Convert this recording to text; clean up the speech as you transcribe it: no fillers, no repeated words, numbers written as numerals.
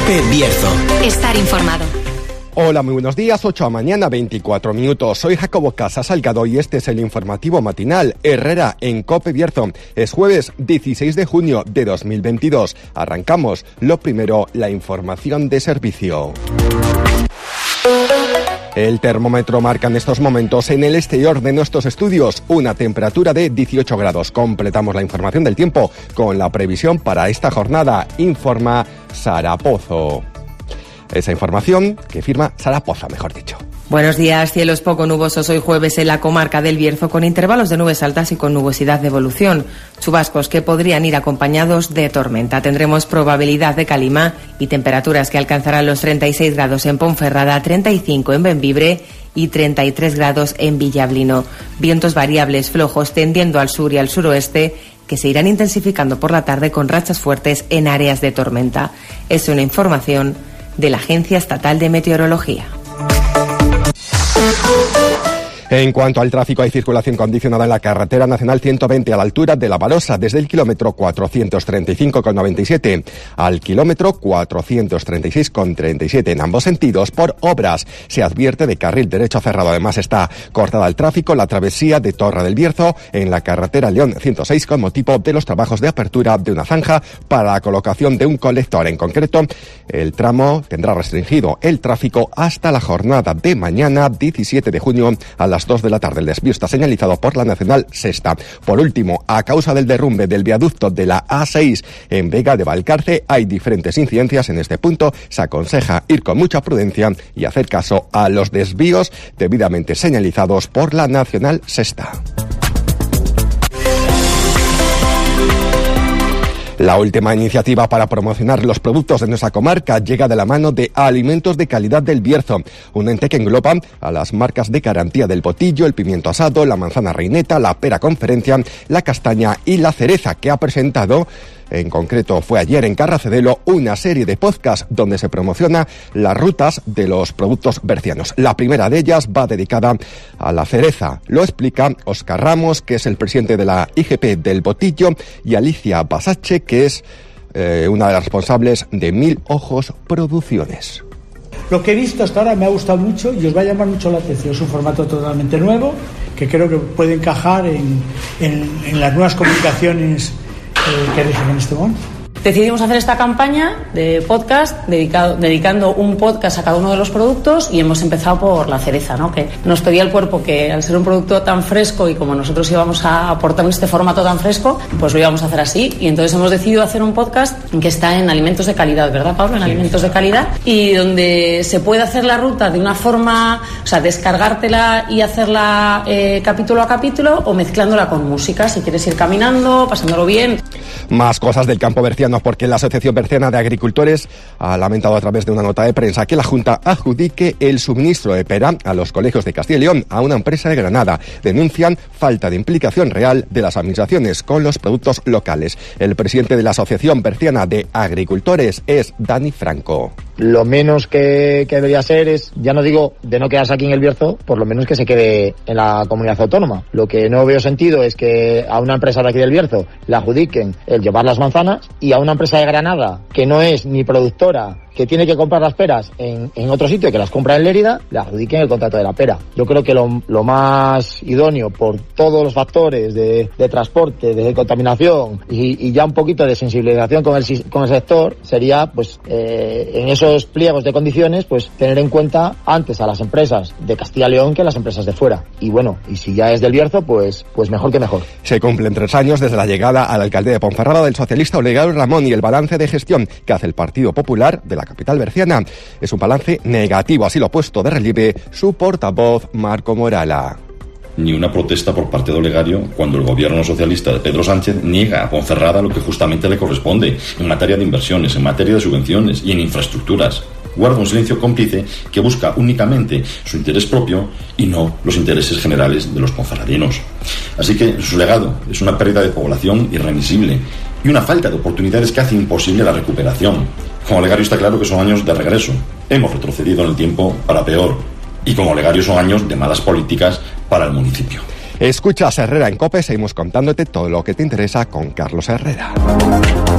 COPE Bierzo. Estar informado. Hola, muy buenos días, 8 a mañana, 24 minutos. Soy Jacobo Casas Salgado y este es el informativo matinal Herrera en COPE Bierzo. Es jueves 16 de junio de 2022. Arrancamos. Lo primero, la información de servicio. El termómetro marca en estos momentos en el exterior de nuestros estudios una temperatura de 18 grados. Completamos la información del tiempo con la previsión para esta jornada, informa Sara Pozo. Esa información que firma Sara Poza, mejor dicho. Buenos días, cielos poco nubosos hoy jueves en la comarca del Bierzo con intervalos de nubes altas y con nubosidad de evolución. Chubascos que podrían ir acompañados de tormenta. Tendremos probabilidad de calima y temperaturas que alcanzarán los 36 grados en Ponferrada, 35 en Bembibre y 33 grados en Villablino. Vientos variables flojos tendiendo al sur y al suroeste que se irán intensificando por la tarde con rachas fuertes en áreas de tormenta. Es una información de la Agencia Estatal de Meteorología. En cuanto al tráfico, hay circulación condicionada en la carretera nacional 120 a la altura de La Balosa, desde el kilómetro 435,97 al kilómetro 436,37 en ambos sentidos por obras. Se advierte de carril derecho cerrado. Además está cortada el tráfico la travesía de Torre del Bierzo en la carretera León 106 con motivo de los trabajos de apertura de una zanja para la colocación de un colector. En concreto, el tramo tendrá restringido el tráfico hasta la jornada de mañana 17 de junio a las 2 de la tarde. El desvío está señalizado por la Nacional Sexta. Por último, a causa del derrumbe del viaducto de la A6 en Vega de Valcarce, hay diferentes incidencias en este punto. Se aconseja ir con mucha prudencia y hacer caso a los desvíos debidamente señalizados por la Nacional Sexta. La última iniciativa para promocionar los productos de nuestra comarca llega de la mano de Alimentos de Calidad del Bierzo, un ente que engloba a las marcas de garantía del Botillo, el pimiento asado, la manzana reineta, la pera conferencia, la castaña y la cereza, que ha presentado, en concreto fue ayer en Carracedelo, una serie de podcasts donde se promociona las rutas de los productos bercianos. La primera de ellas va dedicada a la cereza. Lo explica Óscar Ramos, que es el presidente de la IGP del Botillo, y Alicia Basache, que es una de las responsables de 1000 Ojos Producciones. Lo que he visto hasta ahora me ha gustado mucho y os va a llamar mucho la atención. Es un formato totalmente nuevo que creo que puede encajar en las nuevas comunicaciones que rigen en este momento. Decidimos hacer esta campaña de podcast dedicando un podcast a cada uno de los productos y hemos empezado por la cereza, ¿no? Que nos pedía el cuerpo que al ser un producto tan fresco y como nosotros íbamos a aportar este formato tan fresco, pues lo íbamos a hacer así. Y entonces hemos decidido hacer un podcast que está en Alimentos de Calidad, ¿verdad, Pablo? En Alimentos de Calidad, y donde se puede hacer la ruta de una forma, o sea, descargártela y hacerla capítulo a capítulo o mezclándola con música, si quieres ir caminando, pasándolo bien. Más cosas del campo berciano, porque la Asociación Berciana de Agricultores ha lamentado a través de una nota de prensa que la Junta adjudique el suministro de pera a los colegios de Castilla y León a una empresa de Granada. Denuncian falta de implicación real de las administraciones con los productos locales. El presidente de la Asociación Berciana de Agricultores es Dani Franco. Lo menos que debería ser es, ya no digo de no quedarse aquí en el Bierzo, por lo menos que se quede en la comunidad autónoma. Lo que no veo sentido es que a una empresa de aquí del Bierzo le adjudiquen el llevar las manzanas y a una empresa de Granada que no es ni productora, que tiene que comprar las peras en otro sitio, que las compra en Lérida, le adjudiquen el contrato de la pera. Yo creo que lo más idóneo por todos los factores de transporte, de contaminación y ya un poquito de sensibilización con el sector sería, pues, en esos pliegos de condiciones, pues, tener en cuenta antes a las empresas de Castilla y León que las empresas de fuera. Y bueno, y si ya es del Bierzo, pues mejor que mejor. Se cumplen 3 años desde la llegada a la alcaldía de Ponferrada del socialista Olegario Ramón y el balance de gestión que hace el Partido Popular de la capital berciana es un balance negativo, así lo ha puesto de relieve su portavoz Marco Morala. Ni una protesta por parte de Olegario cuando el gobierno socialista de Pedro Sánchez niega a Ponferrada lo que justamente le corresponde en materia de inversiones, en materia de subvenciones y en infraestructuras. Guarda un silencio cómplice que busca únicamente su interés propio y no los intereses generales de los ponferradinos. Así que su legado es una pérdida de población irremisible y una falta de oportunidades que hace imposible la recuperación. Con Olegario está claro que son años de regreso. Hemos retrocedido en el tiempo para peor. Y con Olegario son años de malas políticas para el municipio. Escuchas Herrera en COPE, seguimos contándote todo lo que te interesa con Carlos Herrera.